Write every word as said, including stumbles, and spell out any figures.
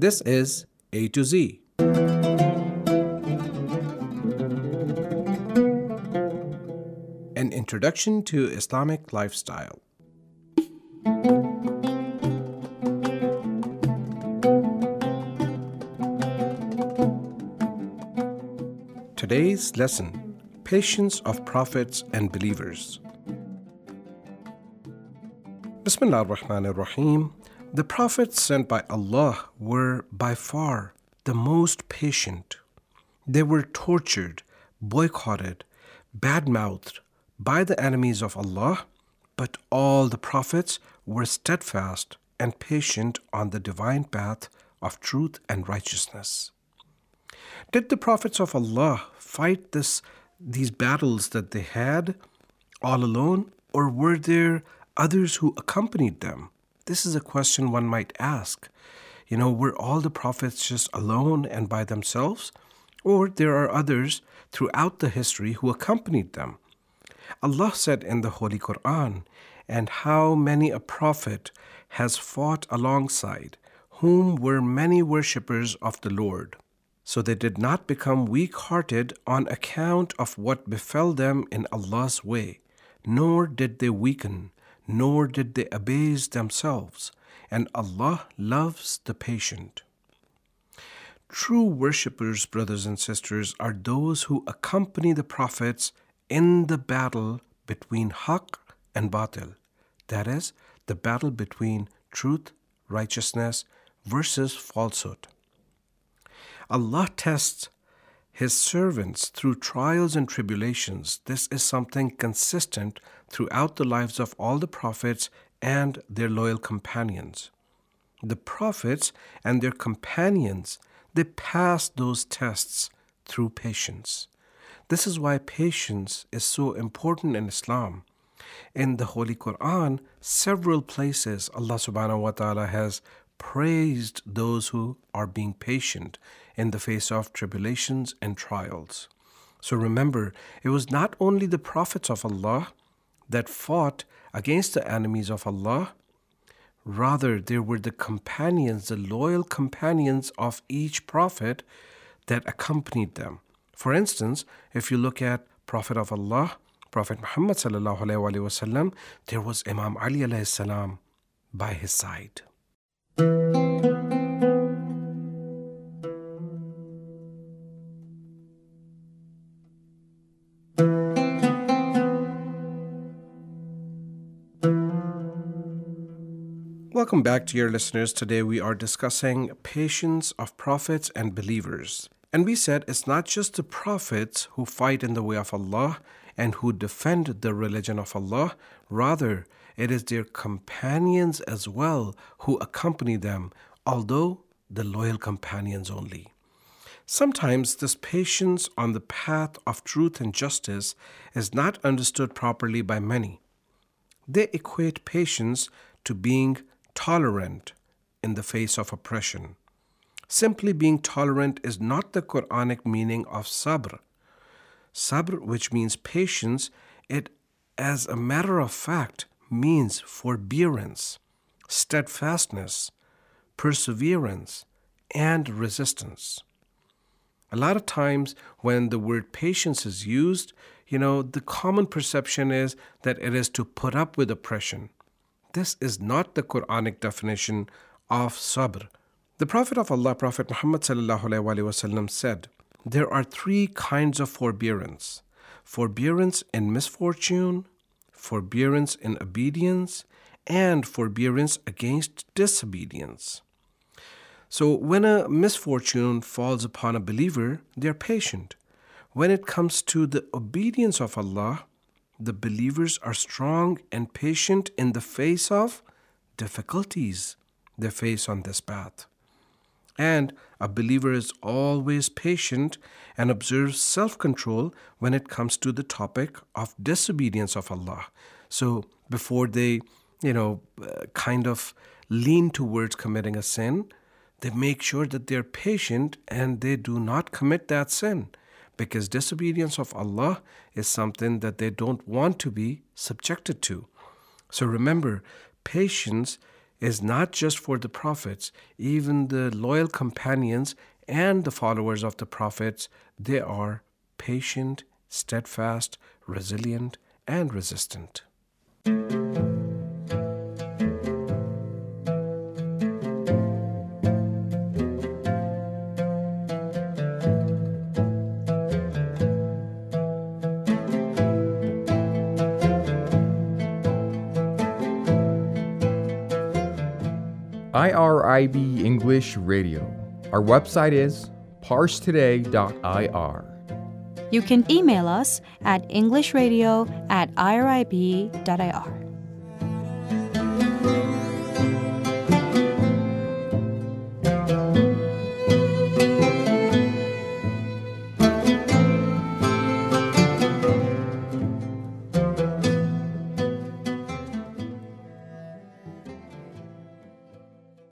This is A to Z. An introduction to Islamic lifestyle. Today's lesson: Patience of Prophets and Believers. Bismillah ar-Rahman ar-Rahim. The prophets sent by Allah were by far the most patient. They were tortured, boycotted, bad-mouthed by the enemies of Allah, but all the prophets were steadfast and patient on the divine path of truth and righteousness. Did the prophets of Allah fight this, these battles that they had all alone, or were there others who accompanied them? This is a question one might ask. You know, were all the prophets just alone and by themselves? Or there are others throughout the history who accompanied them? Allah said in the Holy Quran, "And how many a prophet has fought alongside, whom were many worshippers of the Lord. So they did not become weak-hearted on account of what befell them in Allah's way, nor did they weaken, nor did they abase themselves, and Allah loves the patient." True worshippers, brothers and sisters, are those who accompany the prophets in the battle between haqq and batil, that is, the battle between truth, righteousness versus falsehood. Allah tests His servants through trials and tribulations. This is something consistent throughout the lives of all the prophets and their loyal companions. The prophets and their companions, they passed those tests through patience. This is why patience is so important in Islam. In the Holy Quran, several places Allah subhanahu wa ta'ala has praised those who are being patient in the face of tribulations and trials. So remember, it was not only the prophets of Allah that fought against the enemies of Allah, rather there were the companions, the loyal companions of each prophet that accompanied them. For instance, if you look at Prophet of Allah, Prophet Muhammad sallallahu alaihi wasallam, there was Imam Ali alayhi salam by his side. Welcome back, dear listeners. Today we are discussing patience of prophets and believers. And we said it's not just the prophets who fight in the way of Allah and who defend the religion of Allah. Rather, it is their companions as well who accompany them, although the loyal companions only. Sometimes this patience on the path of truth and justice is not understood properly by many. They equate patience to being tolerant in the face of oppression. Simply being tolerant is not the Quranic meaning of sabr. Sabr, which means patience, it, as a matter of fact, means forbearance, steadfastness, perseverance, and resistance. A lot of times when the word patience is used, you know, the common perception is that it is to put up with oppression. This is not the Quranic definition of sabr. The Prophet of Allah, Prophet Muhammad sallallahu alaihi wasallam, said, there are three kinds of forbearance: forbearance in misfortune, forbearance in obedience, and forbearance against disobedience. So when a misfortune falls upon a believer, they are patient. When it comes to the obedience of Allah, the believers are strong and patient in the face of difficulties they face on this path. And a believer is always patient and observes self-control when it comes to the topic of disobedience of Allah. So before they, you know, uh, kind of lean towards committing a sin, they make sure that they're patient and they do not commit that sin, because disobedience of Allah is something that they don't want to be subjected to. So remember, patience is not just for the prophets, even the loyal companions and the followers of the prophets, they are patient, steadfast, resilient, and resistant. I R I B English Radio. Our website is parse today dot I R. You can email us at englishradio at irib dot I R.